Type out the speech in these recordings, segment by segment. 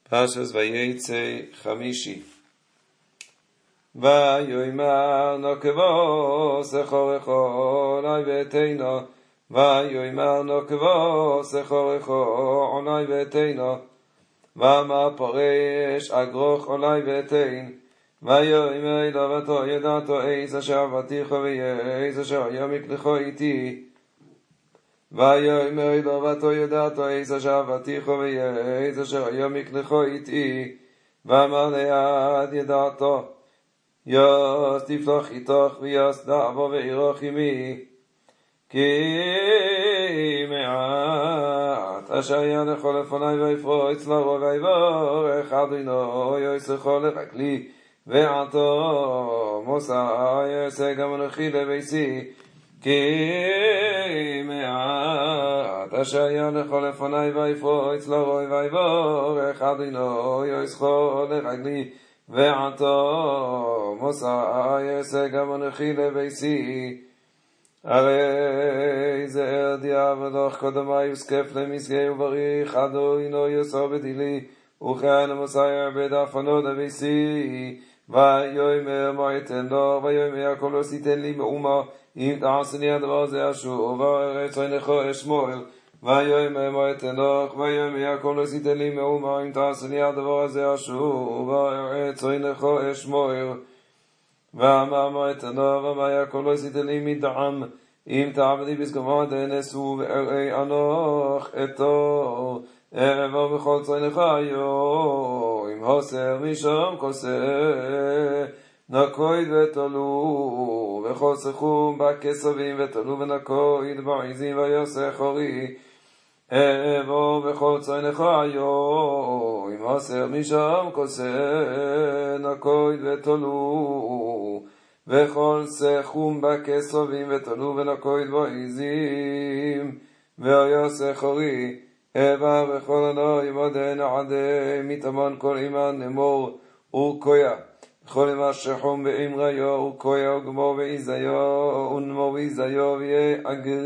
פרשת וייצא חמישי. ויאמר נקבו סחורךו עלי ביתנו, ויאמר נקבו סחורךו עלי ביתנו, ואמר פרש אגרוך עלי ביתן, ויאמר אלוהתו ידעתו איז אשר עבדתיך ואיז אשר ימיק לך איתי, ויאמר אלוהתו ידעתו איז אשר עבדתיך ואיז אשר ימיק לך איתי, ואמר ליד ידעתו יוס תפתח איתך ויוס דעבו ואירוך עמי, כי מעט אשר ילך לפני ויפרוץ לרוב ויברך אדוני יוסכו לרגלי ועתו מוסא יעשה גם אנוכי לביתי, כי מעט אשר ילך לפני ויפרוץ לרוב ויברך אדוני יוסכו לרגלי ועתו מוסא יעשה גם אנוכי לביתי. הרי זה ארדיה ודוח קודמי יוסקף למסגי ובריך אדוני יוסו בדילי, וכן מוסא יעבד אפנו לביתי, ויאמר מה אתן לו, ויאמר הכל לא תיתן לי מאומה, אם תעשני הדבר הזה אשוב וארץ עינך אשמור, ויאמר מה אתן לך, ויאמר הכל לא תיתן לי מאומה, אם תעשני הדבר הזה אשוב וארץ עינך אשמור, ואמר מה אתן לו, ואמר הכל לא תיתן לי מדעם, אם תעבדי בסגמה דנסו ואראי אנוך אתו אעבור בכל צונך היום, אם הוסר משם כוסה נקויד ותולו וכל סכום בכסבים ותולו ונקויד בעזים ויוסר חורי, אעבור בכל צונך היום, אם הוסר משם כוסה נקויד ותולו וכל סכום בכסבים ותולו ונקויד בעזים ויוסר חורי, אעבר בכל ענוי מודן עדי מתאמן כל אימן נמור ורקויה, בכל אימה שחום באמריו ורקויה וגמור ואיזיו ונמור ואיזיו ויהיה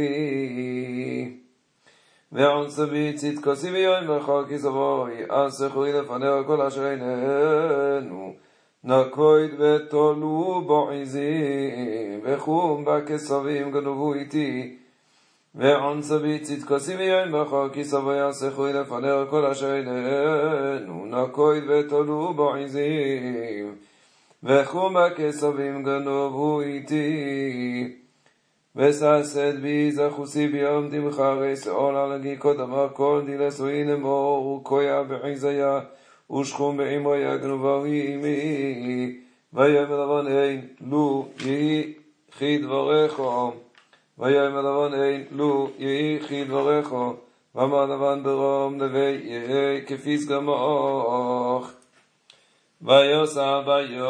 אגרי, ועונס בי צדקוסי ביום בחור כסבוי, אז סחורי לפניה כל אשר איננו נקויד ותולו בעזים וחום בכסבים גנובו איתי, ועונס בי צדקוסי ביום בחור כסבוי, אז סחורי לפניה כל אשר איננו נקויד ותולו בעזים וחום בכסבים גנובו איתי, וססד בי זכוסי ביום דמחרי סעול על הגיקו דבר כל דילסוי נמור וקויה בעזיה ושכום באמריה גנובה עמי, ויאמר לבן אין לו יהי כדבריך, ויאמר לבן אין לו יהי כדבריך, ואמר לבן ברום נבי יהי כפיס גמוך, ויוסע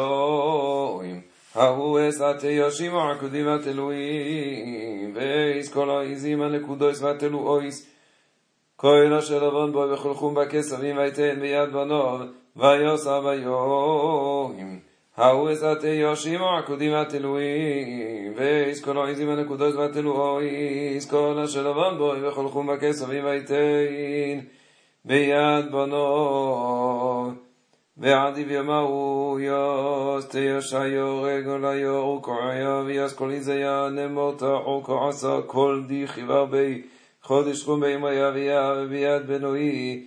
ביום ההוא אסעת יושים עקודים התלויים, ואיס כל העזים הנקודויס והתלויס, כל אשר לבן בו בכל חום בכסבים ויתן ביד בנוב, ויוסע ביום ההוא אסעת יושים עקודים התלויים, ואיס כל העזים הנקודויס והתלויס, כל אשר לבן בו בכל חום בכסבים ויתן ביד בנוב, ועדי ויאמרו יוס תישאיו רגל היו וקועיה ויאס כל איזיה נמותה וקועסה כל די חיבר בי חודש חום בימיה וביד בנוי,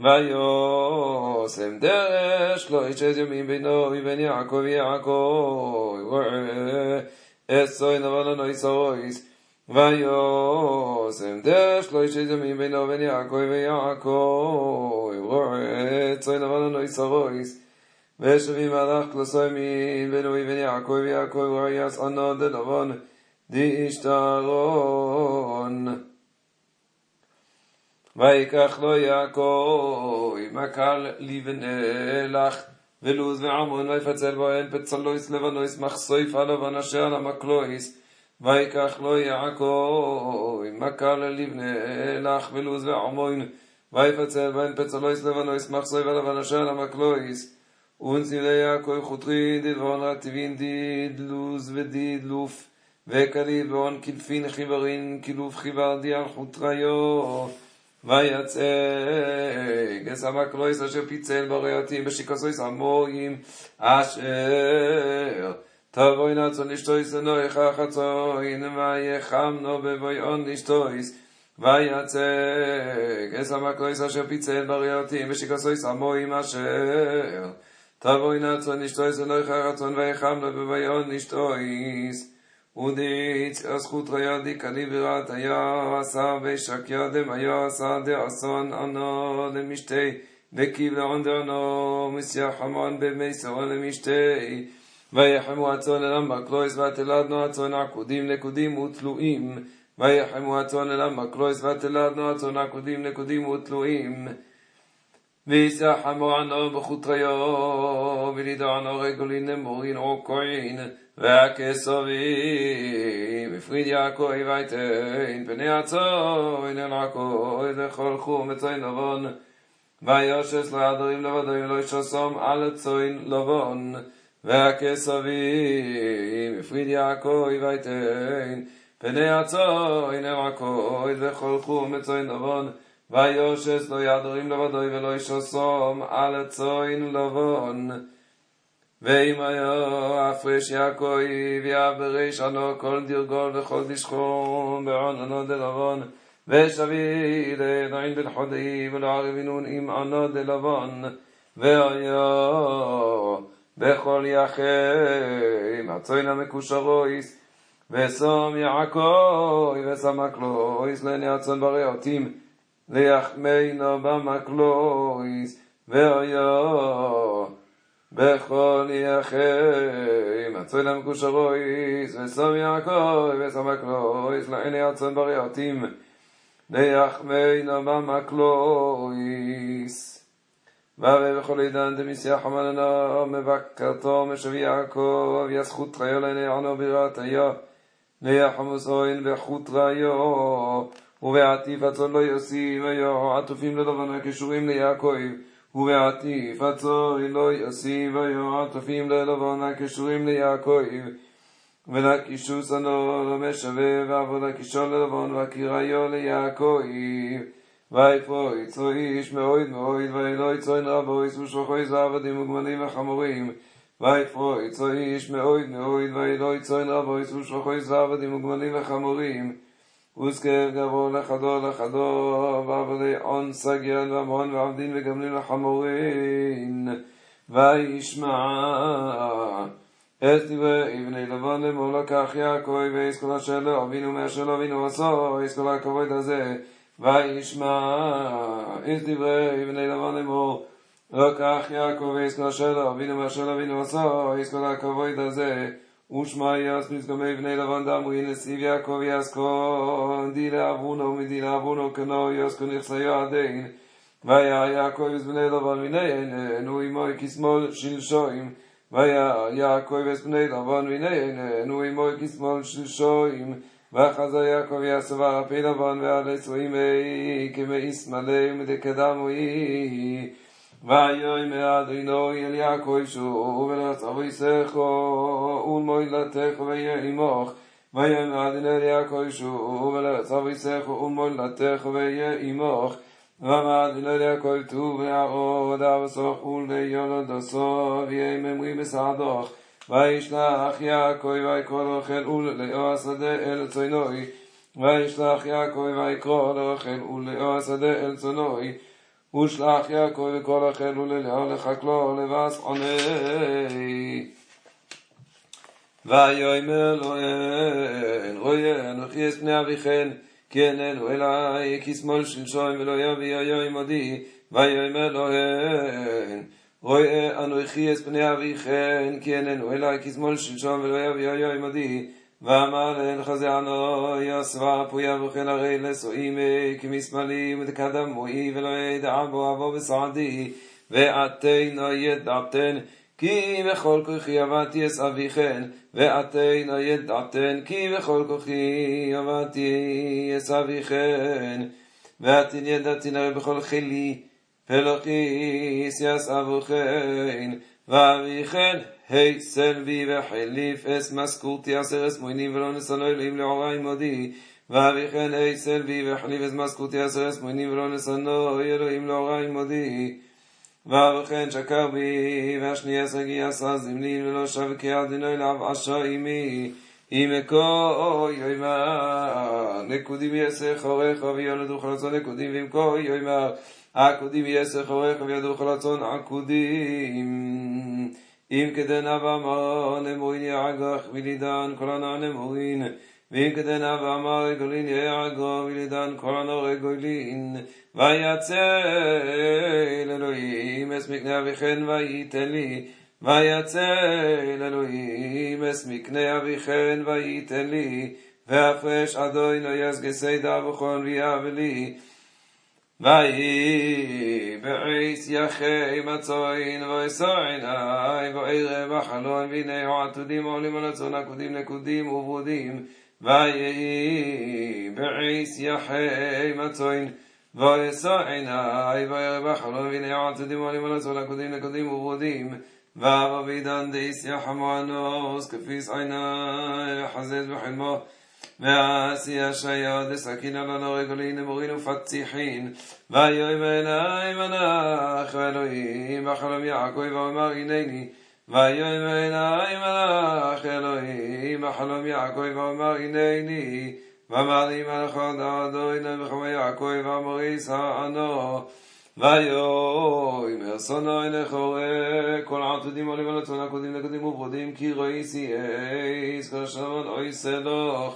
ויוסם דרש לא ישת ימים בינו ובין יעקב יעקב אסוי נבלנו יסרויס, ויוסם דרש לא ישת ימים בינו ובין יעקב ויעקב אסוי נבלנו יסרויס, ושבים הלך כלסוי מן בנוי בן יעקב ויעקב ויעש ענו דלבן דישתרון, ויקח לו יעקב מקל לבנלח ולוז ועמון ויפצל בוהן פצלויס לבנויס מחסויף הלבן אשר על המקלויס, ויקח לו יעקב מקל לבנלח ולוז ועמון ויפצל בוהן פצלויס לבנויס מחסויף הלבן אשר על המקלויס, ונסיב ליעקב חוטרי דדבון רטיבין דיד לוז ודיד לוף וקליב ואון כלפין חיברין כלוף חיבר די על חוטריו, ויצא אס המקלויס אשר פיצל בריאותים בשיקוסויס המורים אשר תבואי נצון לשטויס נויך חצוין ויחמנו בבויון לשטויס ויצג אס המקלויס אשר פיצל בריאותים בשיקוסויס המורים אשר תבואי נצון לשטויס נויך חצוין ויחמנו בבויון לשטויס ודיץ הזכות ריאדי קליברת היה עשה בשק ידם היה עשה דעשון ענו למשתי וקיב לעונדרנו מסייח המון במסרון למשתי ויחמו הצון אליהם בקלויס ותלדנו הצון עקודים נקודים ותלויים ויחמו הצון אליהם בקלויס ותלדנו הצון עקודים נקודים ותלויים ויסחמו ענו בחוטריו ולידענו רגולין נמורין עוקוין והכסובים הפריד יעקב ויתן פני הצוין אל עקב לכל חום וצוין לבון ויושס לא ידרים לבדוים לא ישסום על צוין לבון והכסובים הפריד יעקב ויתן פני הצוין אל עקב לכל חום וצוין לבון ויושס לא ידרים לבדוים ולא ישסום על צוין לבון ואם היה הפרש יעקב ויעבריש ענו כל דרגול וכל דשכום בעננו דלבון ושבי לדעין בן חודאי ולערבינון עם ענו דלבון והיה בכל יחם הצוין המקושרויס ושום יעקב ושמקלויס לעיני הצאן בריאותים ליחמינו במקלויס והיה בכל יחם הצוין המקושרויס ושום יעקב ושמקלויס לעיני הצאן בריאותים ליחמינו במקלויס ובכל עידן דמסייח המננה מבקרתו משבי יעקב יזכות חיו לעיני ענו בירת היה ליחמוסוין בחוט ראיו ובעטיף הצאן לא יוסיף היו עטופים ללבן והקשורים ליעקב ובעטיף הצאן לא יוסיף היו עטופים ללבן והקשורים ליעקב ולקישוס ענו לא משווה ועבוד הקישון ללבן והקיראיו ליעקב ויפוי צויש מאויד מאויד ואלוהי צוין רבויס ושרוחויס ועבדים וגמלים וחמורים ויפוי צויש מאויד מאויד ואלוהי צוין רבויס ושרוחויס ועבדים וגמלים וחמורים וזכר גבו לחדו ועבדי עון סגיין ועמון ועבדין וגמלים וחמורים וישמע את דברי בני לבן לאמור לקח יעקב ויסקול אשר לא אבינו מאשר לא אבינו עשו ויסקול הכבוד הזה וישמע את דברי בני לבן לאמור לקח יעקב ויסקול אשר לא אבינו מאשר לא אבינו עשו ויסקול הכבוד הזה ושמע יסמיס גמי בני לבן דמרי נסיב יעקב יסקול דילה אבונו ומדילה אבונו כנו יסקול נכסיו עדין והיה יעקב בני לבן מניין הוא עמוי כשמאל שלשוים והיה יעקב בני לבן מניין הוא עמוי כשמאל שלשוים וחזר יעקב יסבר הפי לבן ועל עשרים כמאיס מלא ומדקדמוי ויאמר אדוני אל יעקב שוב ולרצה יסכו ולמולדתך ויעמך ויאמר אדוני אל יעקב שוב ולרצה יסכו ולמולדתך ויעמך ואמר אדוני אל יעקב טוב ועוד אבסוך וליולדתו ויאמרי בסעדוך וישלח יעקב ויקרא לרחל וללאה השדה אל צונוי וישלח יעקב ויקרא לרחל וללאה השדה אל צונוי ושלח יעקב ויקרא לרחל וללאה לחקלו לבס עוני ויאמר לו אין רואה אנוכי את פני אביכן כי איננו אלי כשמאל שלשום ולא יביא היה עמדי ויאמר לו אין רואה אנוכי את פני אביכן כי איננו אלי כשמאל שלשום ולא יביא היה עמדי ואמר להם חזענו יסבר פויה וכן הרי לסועים כמשמאלי ודקדמוי ולא ידע בו אבו בסעדי ועתינו ידעתן כי בכל כוחי עבדתי את אביכן ועתינו ידעתן כי בכל כוחי עבדתי את אביכן ועתין ידעתין הרי בכל חילי פלוכיס יס אבוכן ואביכן היי סלבי וחליף אס מסקורתי עשר אס מוינים ולא נסנו אלוהים לעוריים מודי ואביכן אייסל בי וחליב את מסקותי עשר אסמונים ולא נסנו אלוהים לא רע עמודי ואביכן שקר בי והשני עשר גייסה זמנין ולא שב כעדינו אליו עשה עמי עמקו יאמר נקודים יעשה חורך ויולדו חלצון נקודים ועמקו יאמר עקודים יעשה חורך ויולדו חלצון עקודים אם כדן אבא אמר נמורין יעגח ולידן כל הנע נמורין ואם כדן אבא אמר רגולין יעגח ולידן כל הנע רגולין ויצא אלוהים אס מקנה אביכן וייתן לי ויצא אלוהים אס מקנה אביכן וייתן לי והפרש אדוני יסגסי דבוכון ויאב לי ויהי בעיס יחי מצוין ויסעינאי וערב החלון והנה העתודים עולים על הצאן עקודים נקודים וברודים ויהי בעיס יחי מצוין ויסעינאי וערב החלון והנה העתודים עולים על הצאן עקודים נקודים וברודים ואבידן דייס יחמו אנוס כפיס עיני חזד וחלמו ועשי השיה דסכין על הנורגולין נמורין ופציחין ויום עיניים מנח אלוהים וחלום יעקב ואומר הנני ויום עיניים מנח אלוהים וחלום יעקב ואומר הנני ואמר לי מלך אדוני וחלום יעקב ואמר ישענו ויום ארסונו לחורק כל העתודים עולים על הצאן עקודים נקודים וברודים כי ראיסי אייס כל השלמות אוי סלוח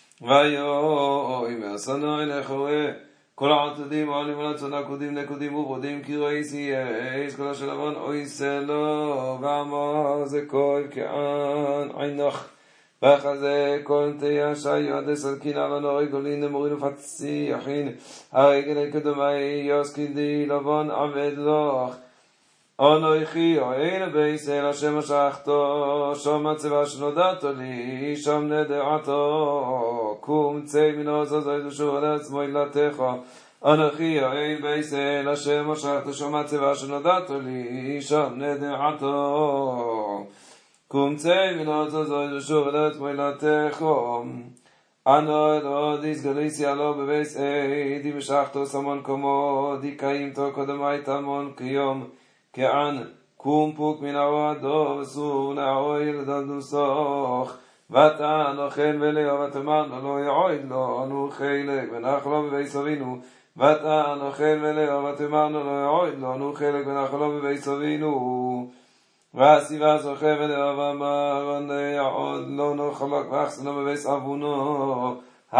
ויום ארסונו לחורק כל העתודים עולים על הצאן עקודים נקודים וברודים כי ראיסי אייס כל השלמות אוי סלוח ואמר זה כל כען עינך וחזה כל תהיה שיועד לסלקין על הנורגולין נמורין ופציחין הרגל קדומי יוסקידי לבון עבד לך אנוכי אוהל בישראל השם משכתו שם מצבה שנודעתו לי שם נדעתו קום צא מנו זזוי דשור על עצמו ילתך אנוכי אוהל בישראל השם משכתו שם מצבה שנודעתו לי שם נדעתו קום צא מנו זזוי דשור על עצמו ילתך אנו אלוהי דיסגליסי עלו בבייס די משכתו סמון כמו די קיימתו קודמי תמון כיום כען קום פוק מן העדו וסור נעויל דדוסוך ותען אוכל ולאו ותמנו לא יעויד לו אנו חלק ונחלו בבייס אבינו ותען אוכל ולאו ותמנו לא יעויד לו אנו חלק ונחלו בבייס אבינו והסיבה זוכה ולאו ואמר יעוד לא נחלק ואחסנו בבייס אבונו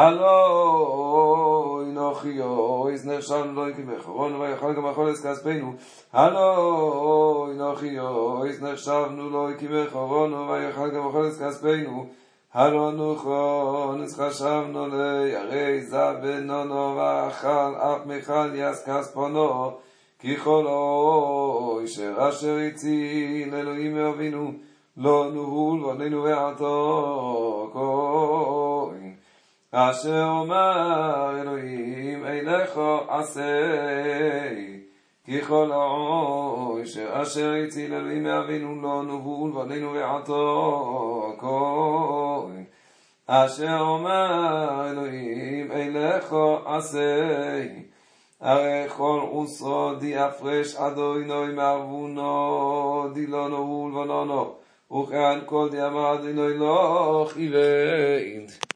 הלו אינוכיו איז נחשבנו לא יקי בחרונו ויכל גם אכול את כספינו הלו אינוכיו איז נחשבנו לא יקי בחרונו ויכל גם אכול את כספינו הלו נוכון איז חשבנו לירי זבנונו ואכל אף מיכל יס כספונו כי כל אשר הציל אלוהים אבינו לא נהול ועלינו ועתו כהן אשר אומר אלוהים אליך עשה כי כל אשר הציל אלוהים אבינו לא נהול ועלינו ועתו כהן אשר אומר אלוהים אליך עשה הרי כל עושרו די הפרש אדוני מערבונו די לא נהול ולא וכאן כל די אמר אדוני לא חיוון